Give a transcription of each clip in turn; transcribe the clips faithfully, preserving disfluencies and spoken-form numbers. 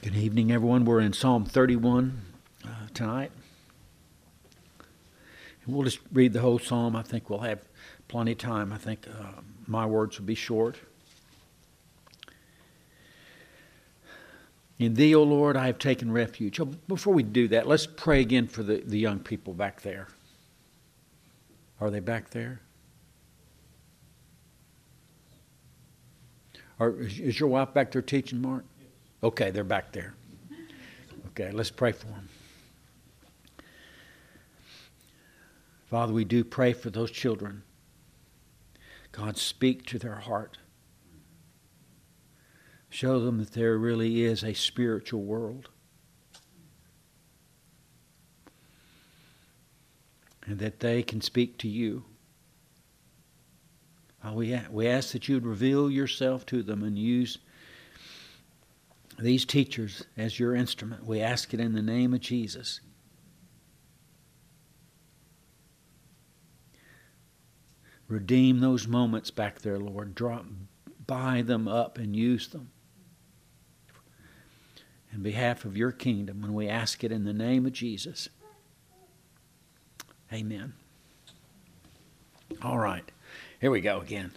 Good evening, everyone. We're in Psalm thirty-one uh, tonight. And we'll just read the whole psalm. I think we'll have plenty of time. I think uh, my words will be short. In Thee, O Lord, I have taken refuge. Oh, before we do that, let's pray again for the, the young people back there. Are they back there? Or is, is your wife back there teaching, Mark? Okay, they're back there. Okay, let's pray for them. Father, we do pray for those children. God, speak to their heart. Show them that there really is a spiritual world. And that they can speak to you. Uh, we, we ask that you would reveal yourself to them and use these teachers as your instrument. We ask it in the name of Jesus. Redeem those moments back there, Lord. Draw, buy them up and use them in behalf of your kingdom. And we ask it in the name of Jesus. Amen. All right. Here we go again.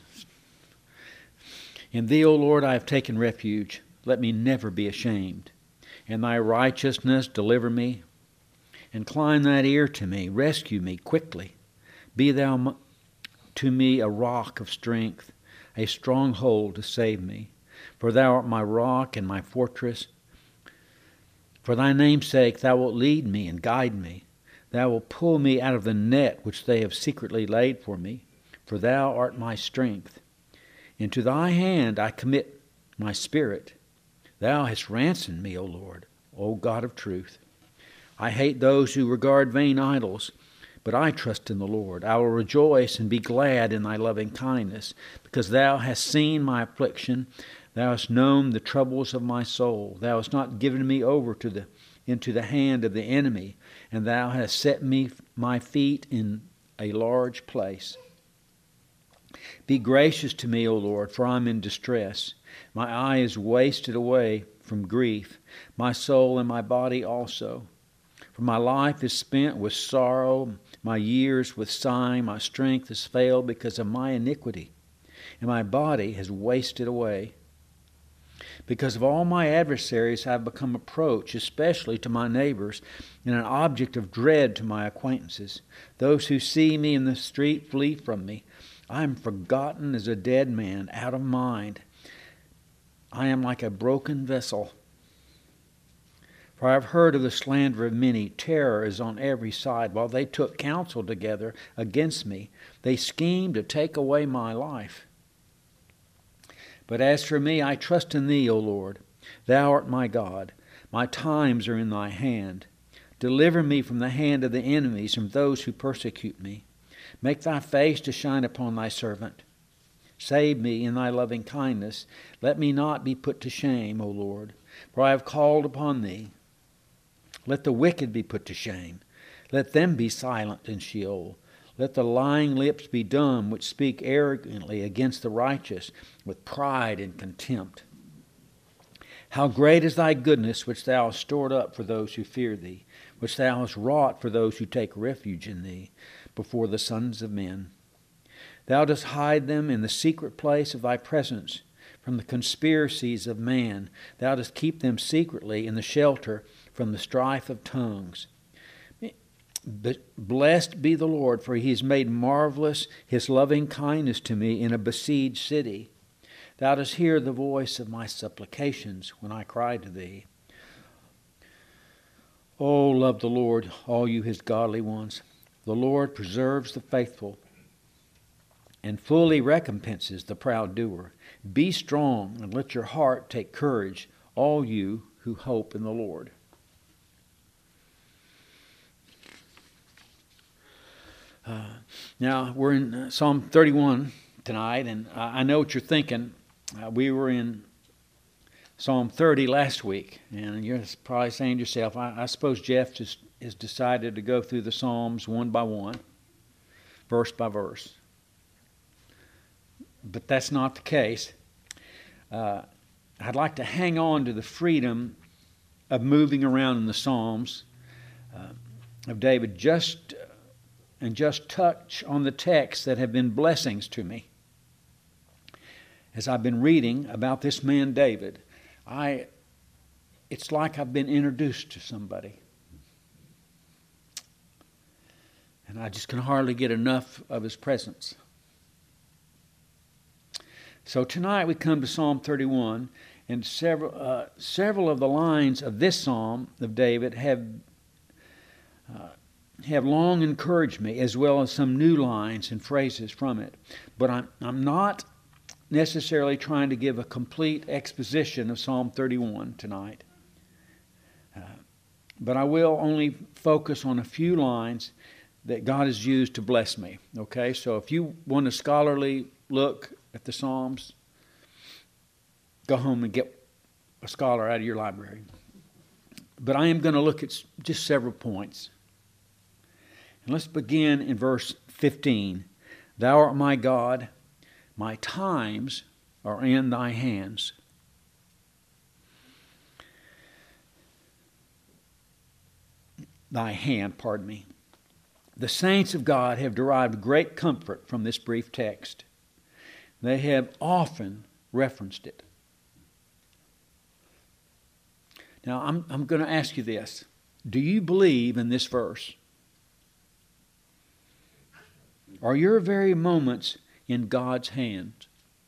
In Thee, O Lord, I have taken refuge. Let me never be ashamed. In Thy righteousness deliver me. Incline Thine ear to me. Rescue me quickly. Be Thou to me a rock of strength, a stronghold to save me. For Thou art my rock and my fortress. For Thy name's sake Thou wilt lead me and guide me. Thou wilt pull me out of the net which they have secretly laid for me. For Thou art my strength. Into Thy hand I commit my spirit. Thou hast ransomed me, O Lord, O God of truth. I hate those who regard vain idols, but I trust in the Lord. I will rejoice and be glad in Thy loving kindness, because Thou hast seen my affliction. Thou hast known the troubles of my soul. Thou hast not given me over to the into the hand of the enemy, and Thou hast set me my feet in a large place. Be gracious to me, O Lord, for I am in distress. My eye is wasted away from grief, my soul and my body also. For my life is spent with sorrow, my years with sighing, my strength has failed because of my iniquity, and my body has wasted away. Because of all my adversaries I have become a reproach, especially to my neighbors, and an object of dread to my acquaintances. Those who see me in the street flee from me. I am forgotten as a dead man, out of mind. I am like a broken vessel. For I have heard of the slander of many. Terror is on every side. While they took counsel together against me, they schemed to take away my life. But as for me, I trust in Thee, O Lord. Thou art my God. My times are in Thy hand. Deliver me from the hand of the enemies, from those who persecute me. Make Thy face to shine upon Thy servant. Save me in Thy loving kindness. Let me not be put to shame, O Lord, for I have called upon Thee. Let the wicked be put to shame. Let them be silent in Sheol. Let the lying lips be dumb, which speak arrogantly against the righteous, with pride and contempt. How great is Thy goodness, which Thou hast stored up for those who fear Thee, which Thou hast wrought for those who take refuge in Thee, before the sons of men. Thou dost hide them in the secret place of Thy presence, from the conspiracies of man. Thou dost keep them secretly in the shelter from the strife of tongues. But blessed be the Lord, for He has made marvelous His loving kindness to me in a besieged city. Thou dost hear the voice of my supplications when I cry to Thee. O love the Lord, all you His godly ones. The Lord preserves the faithful and fully recompenses the proud doer. Be strong and let your heart take courage, all you who hope in the Lord. Uh, now, we're in uh, Psalm thirty-one tonight, and uh, I know what you're thinking. Uh, we were in Psalm thirty last week, and you're probably saying to yourself, I, I suppose Jeff just has decided to go through the Psalms one by one, verse by verse. But that's not the case. Uh, I'd like to hang on to the freedom of moving around in the Psalms uh, of David just uh, and just touch on the texts that have been blessings to me. As I've been reading about this man David, I it's like I've been introduced to somebody. And I just can hardly get enough of his presence. So tonight we come to Psalm thirty-one, and several uh, several of the lines of this psalm of David have uh, have long encouraged me, as well as some new lines and phrases from it. But I'm I'm not necessarily trying to give a complete exposition of Psalm thirty-one tonight. Uh, but I will only focus on a few lines that God has used to bless me. Okay, so if you want a scholarly look at the Psalms, go home and get a scholar out of your library. But I am going to look at just several points. And let's begin in verse fifteen. Thou art my God, my times are in thy hands. Thy hand, pardon me. The saints of God have derived great comfort from this brief text. They have often referenced it. Now, I'm, I'm going to ask you this. Do you believe in this verse? Are your very moments in God's hands?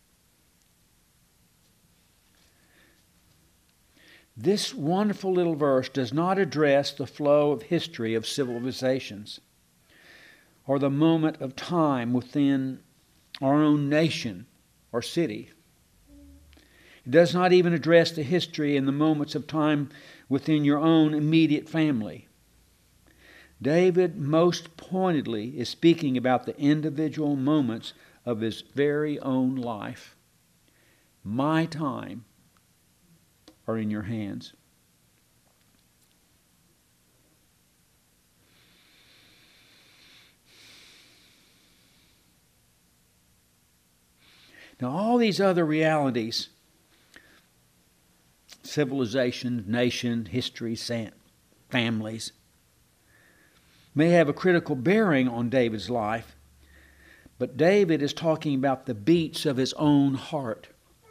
This wonderful little verse does not address the flow of history of civilizations or the moment of time within our own nation or city. It does not even address the history and the moments of time within your own immediate family. David most pointedly is speaking about the individual moments of his very own life. My time are in your hands. Now, all these other realities, civilization, nation, history, families, may have a critical bearing on David's life, but David is talking about the beats of his own heart.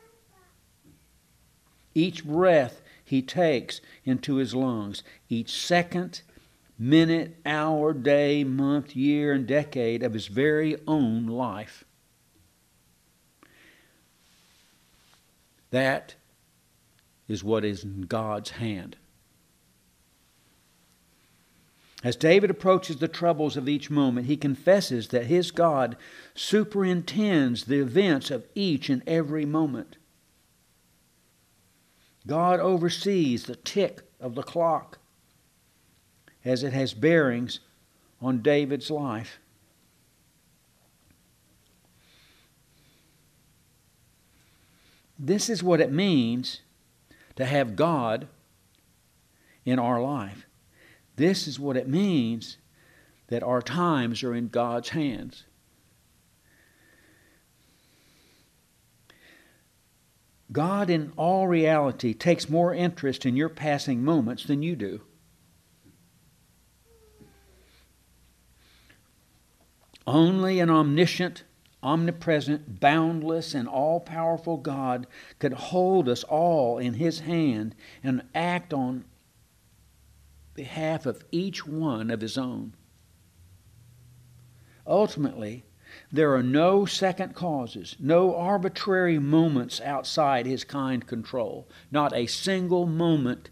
Each breath he takes into his lungs, each second, minute, hour, day, month, year, and decade of his very own life. That is what is in God's hand. As David approaches the troubles of each moment, he confesses that his God superintends the events of each and every moment. God oversees the tick of the clock as it has bearings on David's life. This is what it means to have God in our life. This is what it means that our times are in God's hands. God in all reality takes more interest in your passing moments than you do. Only an omniscient, omnipresent, boundless, and all-powerful God could hold us all in His hand and act on behalf of each one of His own. Ultimately, there are no second causes, no arbitrary moments outside His kind control, not a single moment.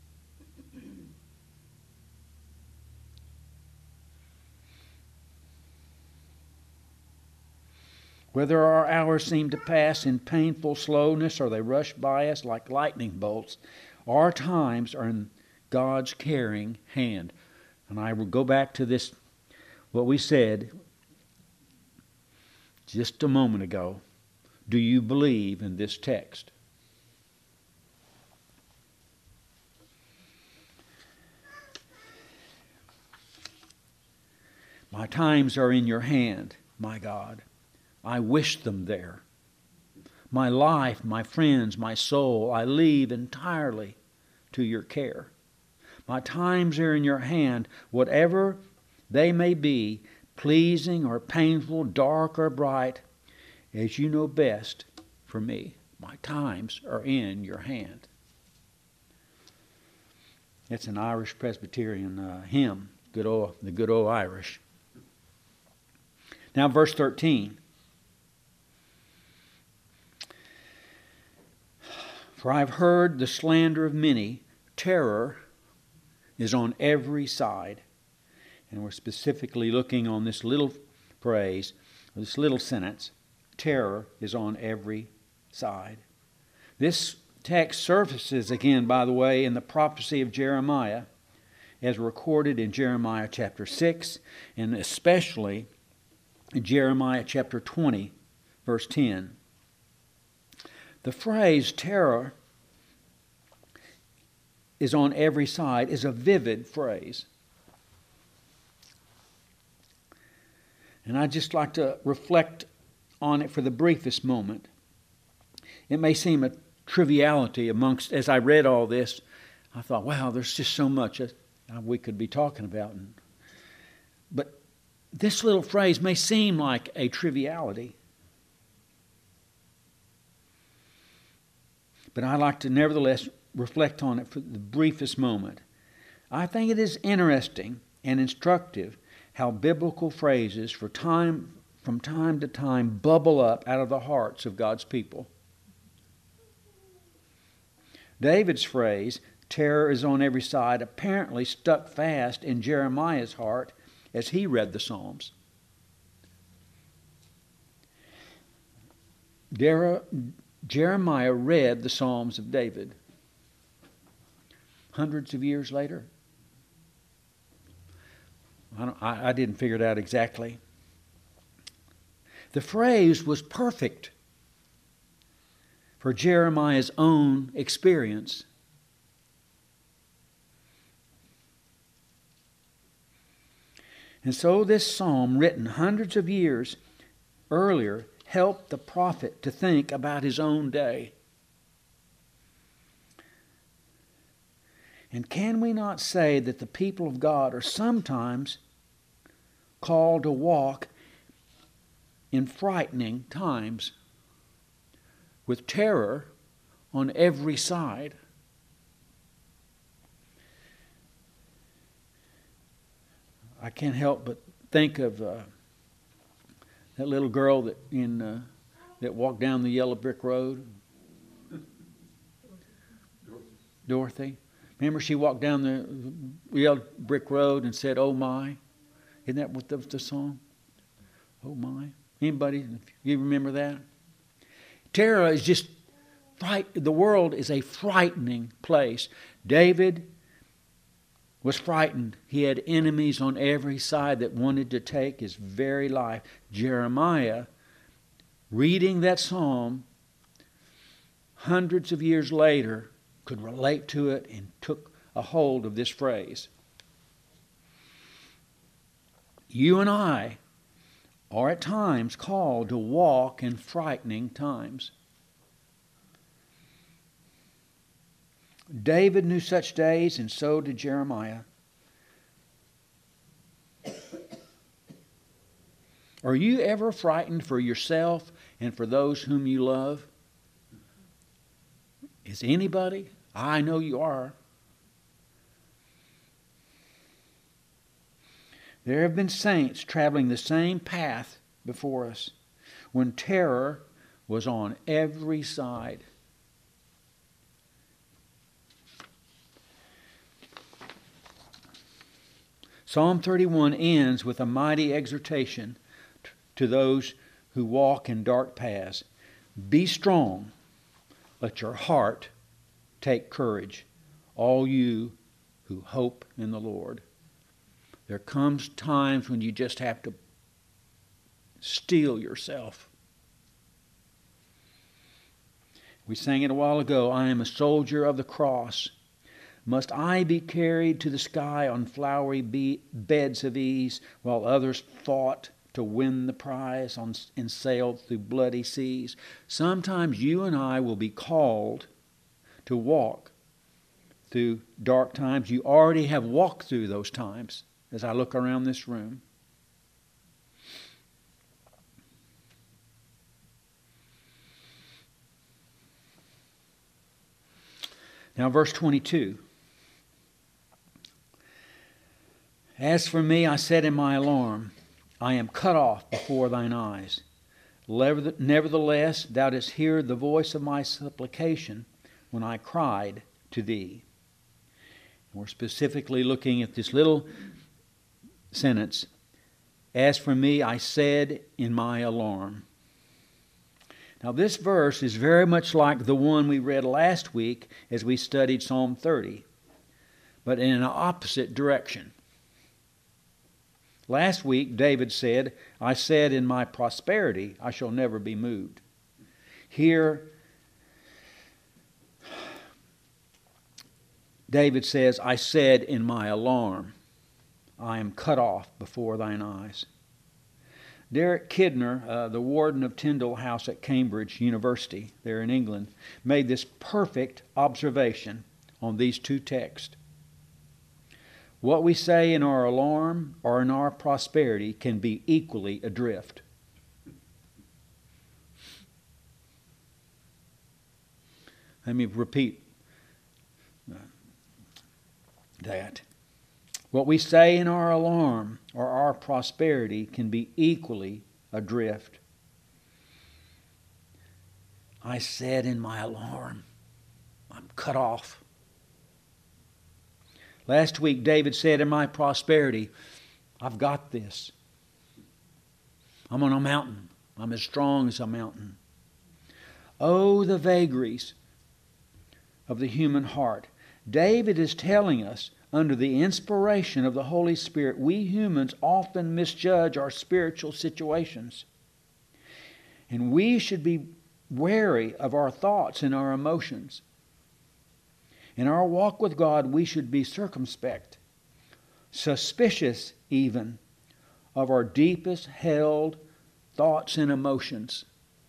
Whether our hours seem to pass in painful slowness or they rush by us like lightning bolts, our times are in God's caring hand. And I will go back to this, what we said just a moment ago. Do you believe in this text? My times are in your hand, my God. I wish them there. My life, my friends, my soul, I leave entirely to your care. My times are in your hand, whatever they may be, pleasing or painful, dark or bright, as you know best for me. My times are in your hand. It's an Irish Presbyterian uh, hymn, good old, the good old Irish. Now verse thirteen. For I've heard the slander of many, terror is on every side. And we're specifically looking on this little phrase, this little sentence, terror is on every side. This text surfaces again, by the way, in the prophecy of Jeremiah, as recorded in Jeremiah chapter six, and especially in Jeremiah chapter twenty, verse ten. The phrase terror is on every side is a vivid phrase. And I'd just like to reflect on it for the briefest moment. It may seem a triviality amongst, as I read all this, I thought, wow, there's just so much we could be talking about. But this little phrase may seem like a triviality. But I like to nevertheless reflect on it for the briefest moment. I think it is interesting and instructive how biblical phrases for time, from time to time bubble up out of the hearts of God's people. David's phrase, terror is on every side, apparently stuck fast in Jeremiah's heart as he read the Psalms. Jeremiah read the Psalms of David hundreds of years later. I, don't, I, I didn't figure it out exactly. The phrase was perfect for Jeremiah's own experience. And so this psalm, written hundreds of years earlier, helped the prophet to think about his own day. And can we not say that the people of God are sometimes called to walk in frightening times with terror on every side? I can't help but think of uh, that little girl that in uh, that walked down the yellow brick road. Dorothy. Remember, she walked down the yellow brick road and said, "Oh my." Isn't that what the, the song? Oh my. Anybody? You remember that? Terror is just fright. The world is a frightening place. David was frightened. He had enemies on every side that wanted to take his very life. Jeremiah, reading that psalm hundreds of years later, could relate to it and took a hold of this phrase. You and I are at times called to walk in frightening times. David knew such days, and so did Jeremiah. Are you ever frightened for yourself and for those whom you love? Is anybody? I know you are. There have been saints traveling the same path before us when terror was on every side. Psalm thirty-one ends with a mighty exhortation to those who walk in dark paths. Be strong. Let your heart take courage, all you who hope in the Lord. There comes times when you just have to steel yourself. We sang it a while ago, I am a soldier of the cross. Must I be carried to the sky on flowery be- beds of ease, while others fought to win the prize on, and sailed through bloody seas? Sometimes you and I will be called to walk through dark times. You already have walked through those times as I look around this room. Now, verse twenty-two. As for me, I said in my alarm, I am cut off before thine eyes. Nevertheless, thou didst hear the voice of my supplication when I cried to thee. We're specifically looking at this little sentence. As for me, I said in my alarm. Now, this verse is very much like the one we read last week as we studied Psalm thirty, but in an opposite direction. Last week, David said, I said in my prosperity, I shall never be moved. Here, David says, I said in my alarm, I am cut off before thine eyes. Derek Kidner, uh, the warden of Tyndall House at Cambridge University, there in England, made this perfect observation on these two texts. What we say in our alarm or in our prosperity can be equally adrift. Let me repeat that. What we say in our alarm or our prosperity can be equally adrift. I said in my alarm, I'm cut off. Last week, David said in my prosperity, I've got this. I'm on a mountain. I'm as strong as a mountain. Oh, the vagaries of the human heart. David is telling us, under the inspiration of the Holy Spirit, we humans often misjudge our spiritual situations. And we should be wary of our thoughts and our emotions. In our walk with God, we should be circumspect, suspicious even, of our deepest held thoughts and emotions.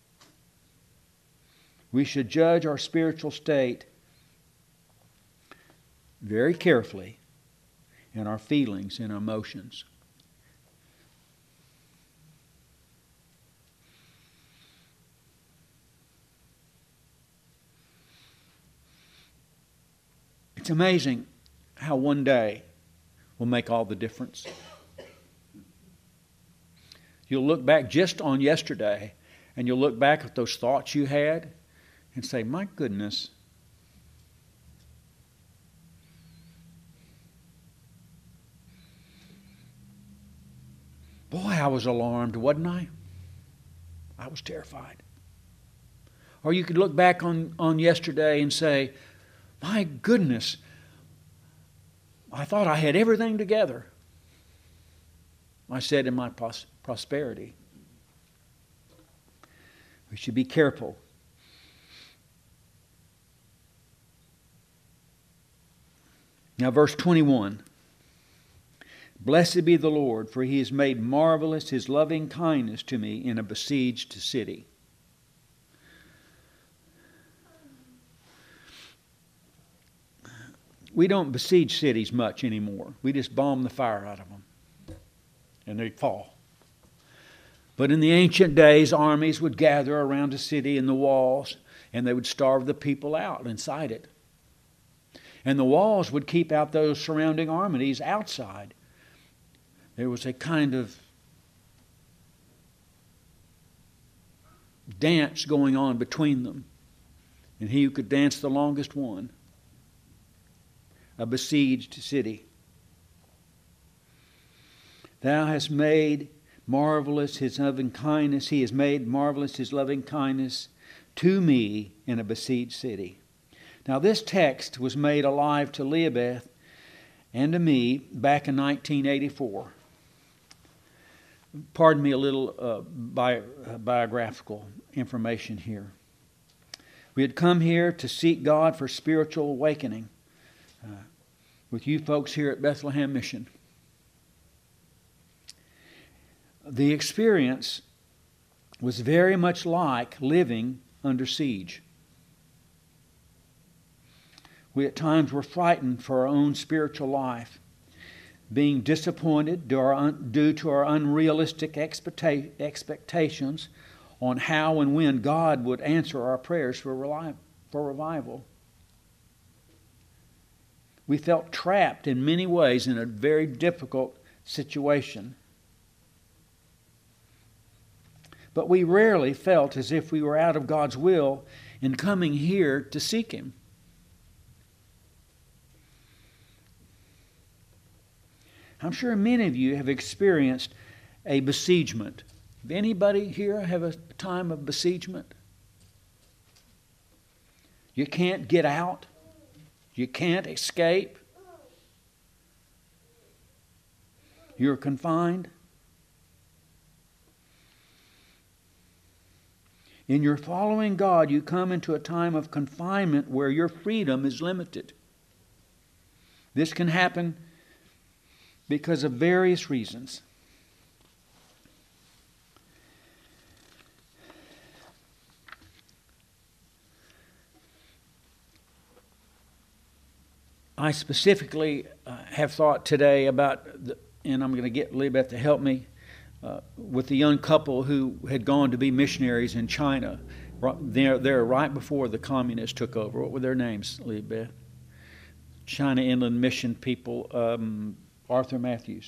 We should judge our spiritual state very carefully in our feelings and emotions. It's amazing how one day will make all the difference. You'll look back just on yesterday, and you'll look back at those thoughts you had and say, my goodness, boy, I was alarmed, wasn't I? I was terrified. Or you could look back on, on yesterday and say, my goodness, I thought I had everything together. I said in my pros- prosperity. We should be careful. Now, verse twenty-one. Blessed be the Lord, for he has made marvelous his loving kindness to me in a besieged city. We don't besiege cities much anymore. We just bomb the fire out of them, and they fall. But in the ancient days, armies would gather around a city in the walls, and they would starve the people out inside it. And the walls would keep out those surrounding armies outside. There was a kind of dance going on between them, and he who could dance the longest won. A besieged city. Thou hast made marvelous his loving kindness. He has made marvelous his loving kindness to me in a besieged city. Now, this text was made alive to Leobeth and to me back in nineteen eighty-four. Pardon me a little uh, bi- uh, biographical information here. We had come here to seek God for spiritual awakening uh, with you folks here at Bethlehem Mission. The experience was very much like living under siege. We at times were frightened for our own spiritual life, being disappointed due to our unrealistic expectations on how and when God would answer our prayers for revival. We felt trapped in many ways in a very difficult situation. But we rarely felt as if we were out of God's will in coming here to seek Him. I'm sure many of you have experienced a besiegement. Have anybody here have a time of besiegement? You can't get out. You can't escape. You're confined. In your following God, you come into a time of confinement where your freedom is limited. This can happen because of various reasons. I specifically uh, have thought today about, the, and I'm going to get Libet to help me, uh, with the young couple who had gone to be missionaries in China. There, there, right before the communists took over. What were their names, Libet? China Inland Mission people. Um, Arthur Matthews.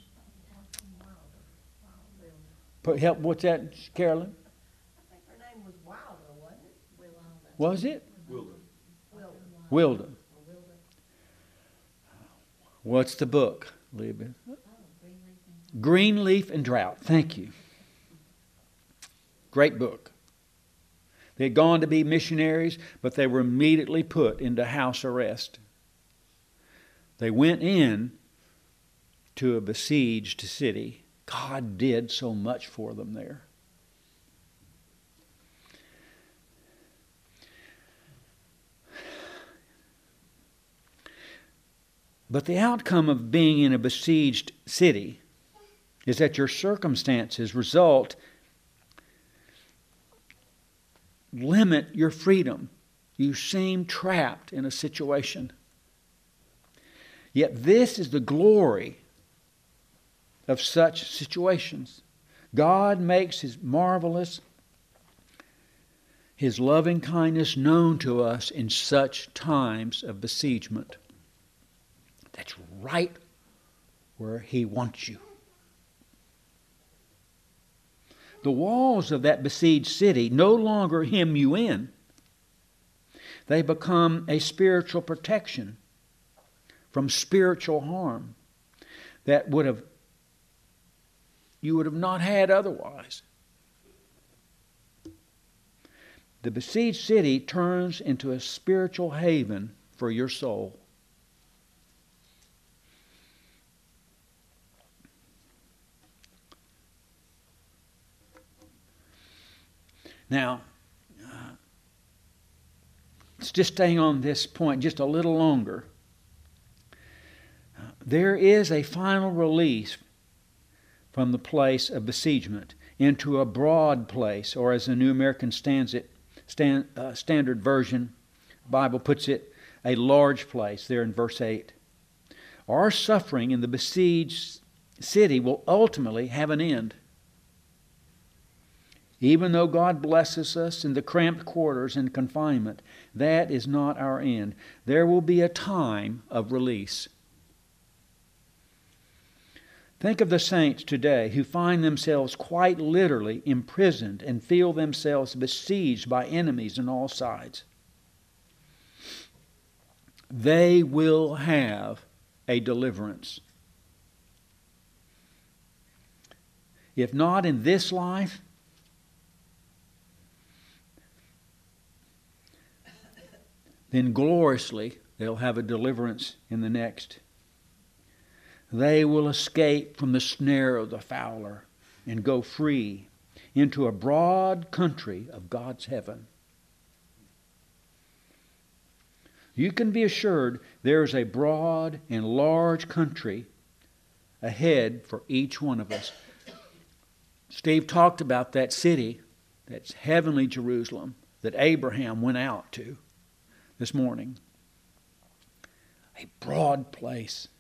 Put help. What's that, Carolyn? I think her name was Wilder, wasn't it? Was it? Wilder. Wilder. What's the book, Libet? Green Leaf and Drought. Thank you. Great book. They had gone to be missionaries, but they were immediately put into house arrest. They went in to a besieged city. God did so much for them there. But the outcome of being in a besieged city is that your circumstances result, limit your freedom. You seem trapped in a situation. Yet this is the glory of such situations. God makes His marvelous, His loving kindness known to us in such times of besiegement. That's right where He wants you. The walls of that besieged city no longer hem you in. They become a spiritual protection from spiritual harm that would have you would have not had otherwise. The besieged city turns into a spiritual haven for your soul. Now, uh, let's just stay on this point just a little longer. Uh, there is a final release from the place of besiegement into a broad place, or as the New American stands it, stand, uh, Standard Version Bible puts it, a large place there in verse eight. Our suffering in the besieged city will ultimately have an end. Even though God blesses us in the cramped quarters and confinement, that is not our end. There will be a time of release. Think of the saints today who find themselves quite literally imprisoned and feel themselves besieged by enemies on all sides. They will have a deliverance. If not in this life, then gloriously they'll have a deliverance in the next. They will escape from the snare of the fowler and go free into a broad country of God's heaven. You can be assured there is a broad and large country ahead for each one of us. Steve talked about that city, that's heavenly Jerusalem, that Abraham went out to this morning. a broad place.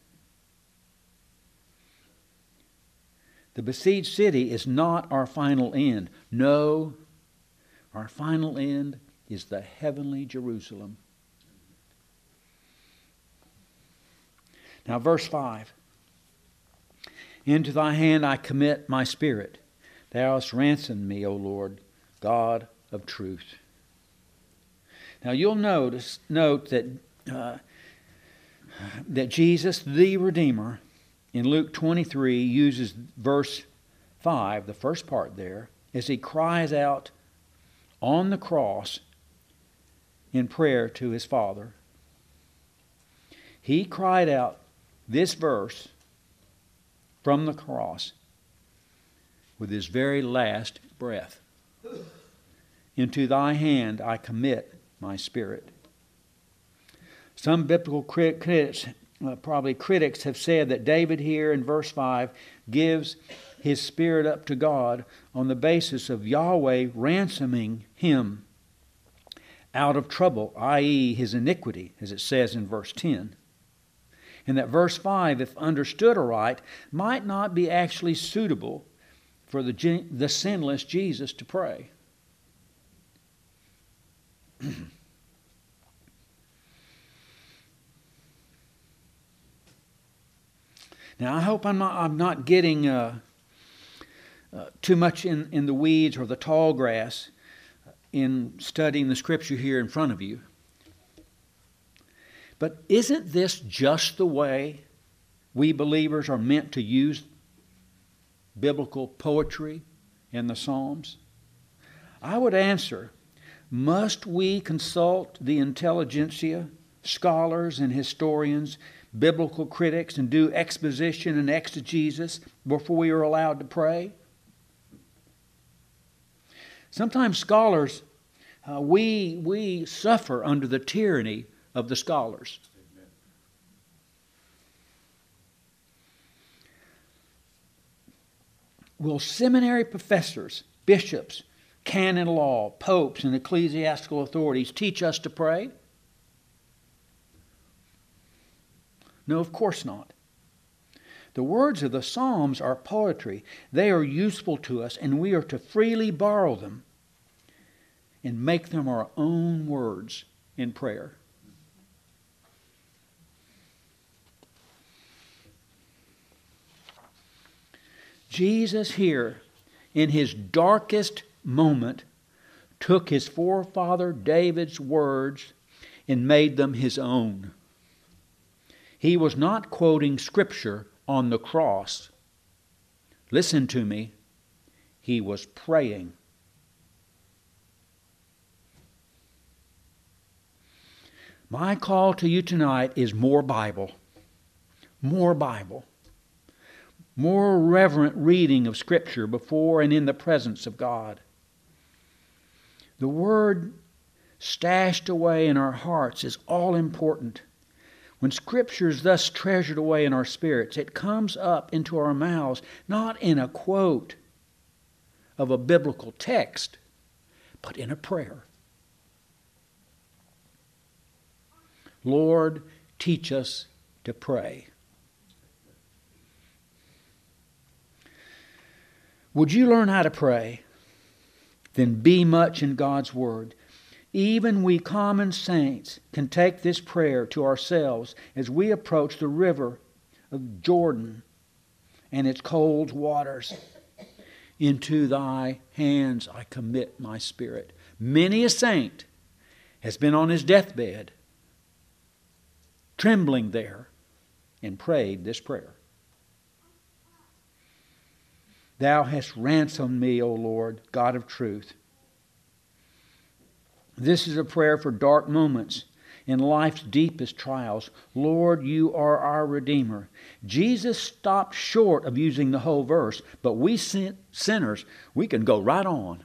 The besieged city is not our final end. No, our final end is the heavenly Jerusalem. Now, verse five. Into thy hand I commit my spirit. Thou hast ransomed me, O Lord, God of truth. Now, you'll notice, note that, uh, that Jesus, the Redeemer, in Luke twenty-three, uses verse five, the first part there, as he cries out on the cross in prayer to his Father. He cried out this verse from the cross with his very last breath. Into thy hand I commit my spirit. Some biblical critics, uh, probably critics, have said that David here in verse five gives his spirit up to God on the basis of Yahweh ransoming him out of trouble, that is his iniquity, as it says in verse ten. And that verse five, if understood aright, might not be actually suitable for the, the sinless Jesus to pray. Now, I hope I'm not, I'm not getting uh, uh, too much in, in the weeds or the tall grass in studying the Scripture here in front of you. But isn't this just the way we believers are meant to use biblical poetry and the Psalms? I would answer, must we consult the intelligentsia, scholars and historians, biblical critics, and do exposition and exegesis before we are allowed to pray? Sometimes scholars, uh, we, we suffer under the tyranny of the scholars. Amen. Will seminary professors, bishops, canon law, popes, and ecclesiastical authorities teach us to pray? No, of course not. The words of the Psalms are poetry. They are useful to us, and we are to freely borrow them and make them our own words in prayer. Jesus here, in his darkest moment, took his forefather David's words and made them his own. He was not quoting Scripture on the cross. Listen to me. He was praying. My call to you tonight is more Bible. More Bible. More reverent reading of Scripture before and in the presence of God. The Word stashed away in our hearts is all important. When Scripture is thus treasured away in our spirits, it comes up into our mouths not in a quote of a biblical text, but in a prayer. Lord, teach us to pray. Would you learn how to pray? Then be much in God's Word. Even we common saints can take this prayer to ourselves as we approach the river of Jordan and its cold waters. Into thy hands I commit my spirit. Many a saint has been on his deathbed, trembling there, and prayed this prayer. Thou hast ransomed me, O Lord, God of truth. This is a prayer for dark moments in life's deepest trials. Lord, you are our Redeemer. Jesus stopped short of using the whole verse, but we sin- sinners, we can go right on.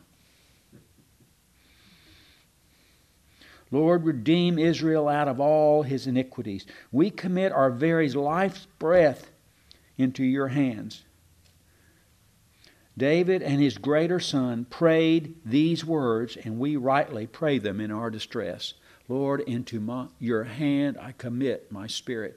Lord, redeem Israel out of all his iniquities. We commit our very life's breath into your hands. David and his greater son prayed these words, and we rightly pray them in our distress. Lord, into my, your hand I commit my spirit.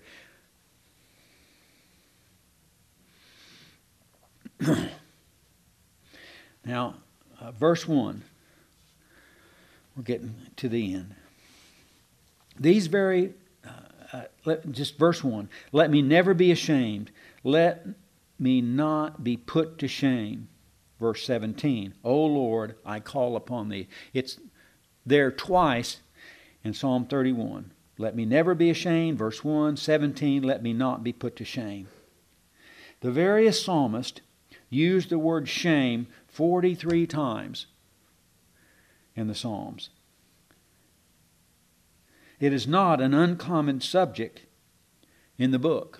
Now, uh, verse one. We're getting to the end. These very, uh, uh, let, just verse one. Let me never be ashamed. Let me not be put to shame. Verse seventeen. O Lord, I call upon thee. It's there twice in Psalm thirty-one. Let me never be ashamed. Verse one. seventeen. Let me not be put to shame. The various psalmists used the word shame forty-three times in the Psalms. It is not an uncommon subject in the book.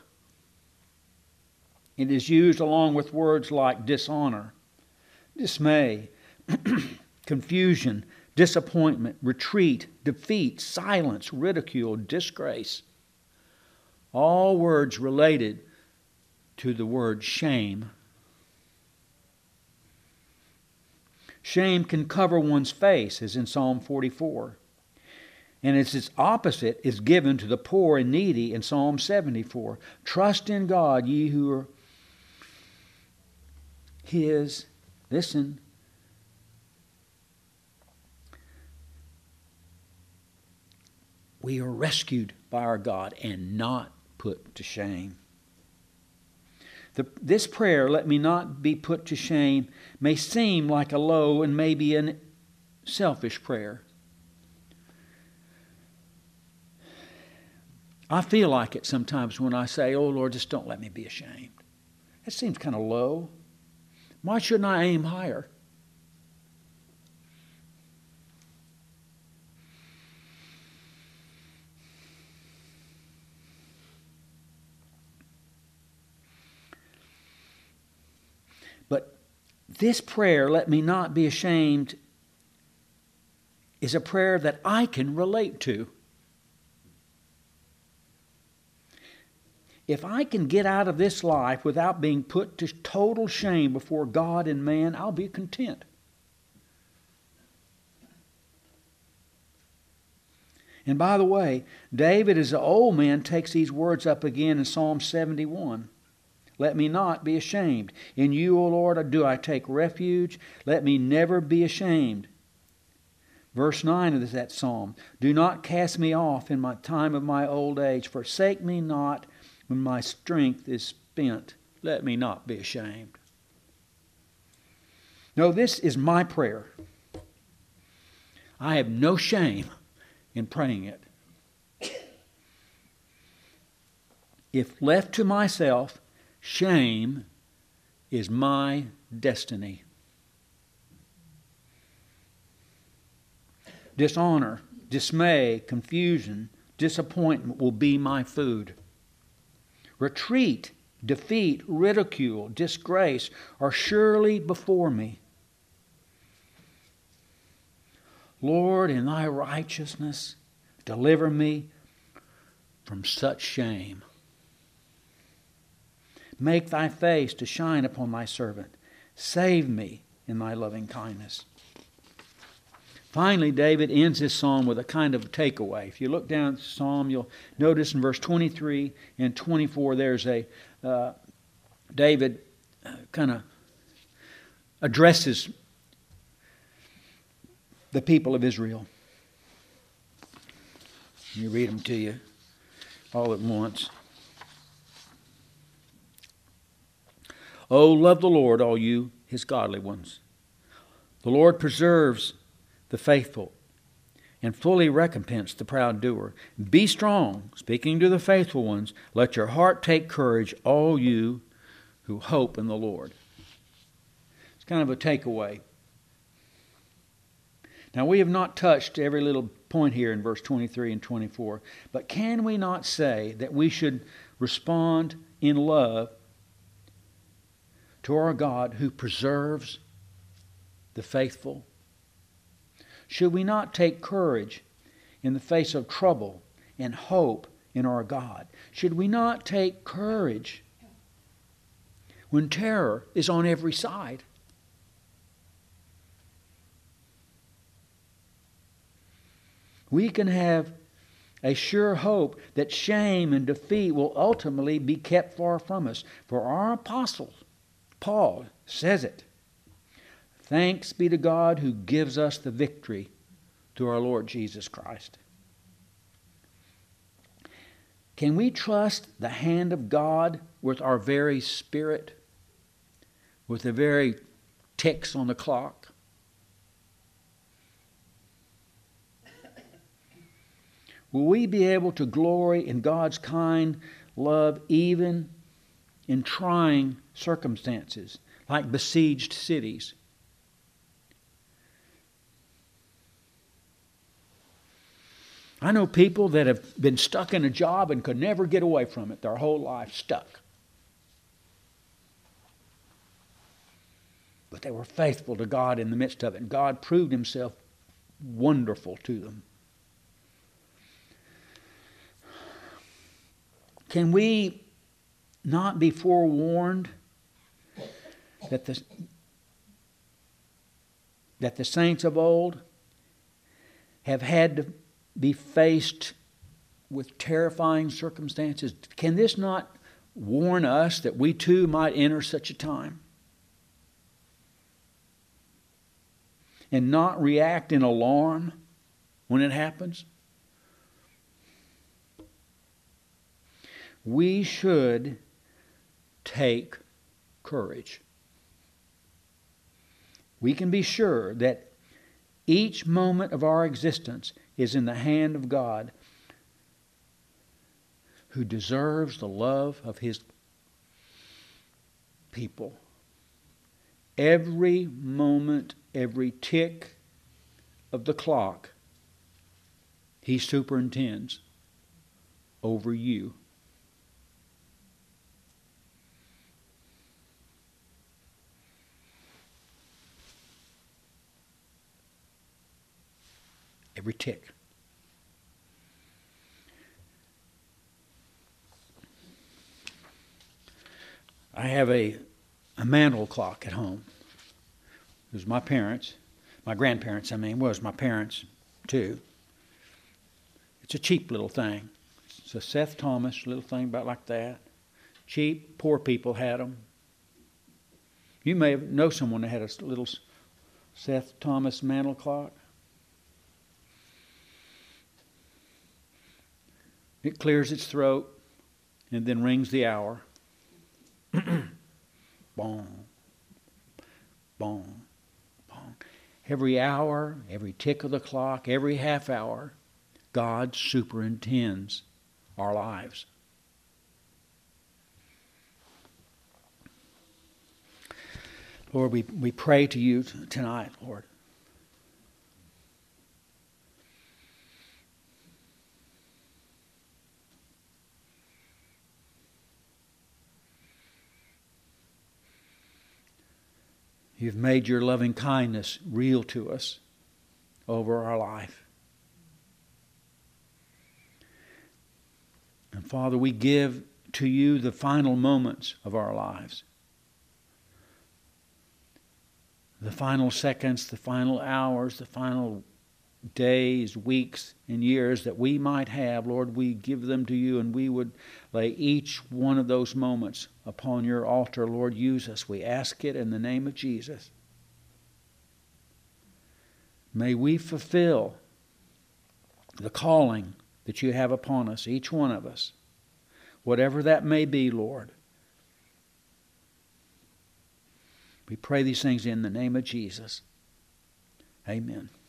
It is used along with words like dishonor, dismay, confusion, disappointment, retreat, defeat, silence, ridicule, disgrace. All words related to the word shame. Shame can cover one's face, as in Psalm forty-four. And it's its opposite is given to the poor and needy in Psalm seventy-four. Trust in God, ye who are His. Listen. We are rescued by our God and not put to shame. The, this prayer, let me not be put to shame, may seem like a low and maybe a selfish prayer. I feel like it sometimes when I say, oh Lord, just don't let me be ashamed. That seems kind of low. Why shouldn't I aim higher? But this prayer, let me not be ashamed, is a prayer that I can relate to. If I can get out of this life without being put to total shame before God and man, I'll be content. And by the way, David, as an old man, takes these words up again in Psalm seventy-one. Let me not be ashamed. In you, O Lord, do I take refuge. Let me never be ashamed. Verse nine of that psalm. Do not cast me off in my time of my old age. Forsake me not when my strength is spent. Let me not be ashamed. No, this is my prayer. I have no shame in praying it. If left to myself, shame is my destiny. Dishonor, dismay, confusion, disappointment will be my food. Retreat, defeat, ridicule, disgrace are surely before me. Lord, in thy righteousness, deliver me from such shame. Make thy face to shine upon thy servant. Save me in thy loving kindness. Finally, David ends this psalm with a kind of takeaway. If you look down at the psalm, you'll notice in verse twenty-three and twenty-four, there's a, uh, David uh, kind of addresses the people of Israel. Let me read them to you all at once. Oh, love the Lord, all you, his godly ones. The Lord preserves the faithful and fully recompense the proud doer. Be strong, speaking to the faithful ones. Let your heart take courage, all you who hope in the Lord. It's kind of a takeaway. Now, we have not touched every little point here in verse twenty-three and twenty-four, but can we not say that we should respond in love to our God who preserves the faithful? Should we not take courage in the face of trouble and hope in our God? Should we not take courage when terror is on every side? We can have a sure hope that shame and defeat will ultimately be kept far from us. For our apostle, Paul, says it. Thanks be to God who gives us the victory through our Lord Jesus Christ. Can we trust the hand of God with our very spirit, with the very ticks on the clock? Will we be able to glory in God's kind love even in trying circumstances, like besieged cities? I know people that have been stuck in a job and could never get away from it their whole life, stuck. But they were faithful to God in the midst of it, and God proved Himself wonderful to them. Can we not be forewarned that the, that the saints of old have had to be faced with terrifying circumstances? Can this not warn us that we too might enter such a time? And not react in alarm when it happens? We should take courage. We can be sure that each moment of our existence is in the hand of God, who deserves the love of His people. Every moment, every tick of the clock, He superintends over you. Every tick. I have a, a mantle clock at home. It was my parents, my grandparents, I mean, was my parents too. It's a cheap little thing. It's a Seth Thomas little thing about like that. Cheap, poor people had them. You may know someone that had a little Seth Thomas mantle clock. It clears its throat and then rings the hour. Boom, boom, boom. Every hour, every tick of the clock, every half hour, God superintends our lives. Lord, we, we pray to you tonight, Lord. You've made your loving kindness real to us over our life. And Father, we give to you the final moments of our lives. The final seconds, the final hours, the final days, weeks, and years that we might have, Lord, we give them to you, and we would lay each one of those moments upon your altar. Lord, use us. We ask it in the name of Jesus. May we fulfill the calling that you have upon us, each one of us, whatever that may be, Lord. We pray these things in the name of Jesus. Amen.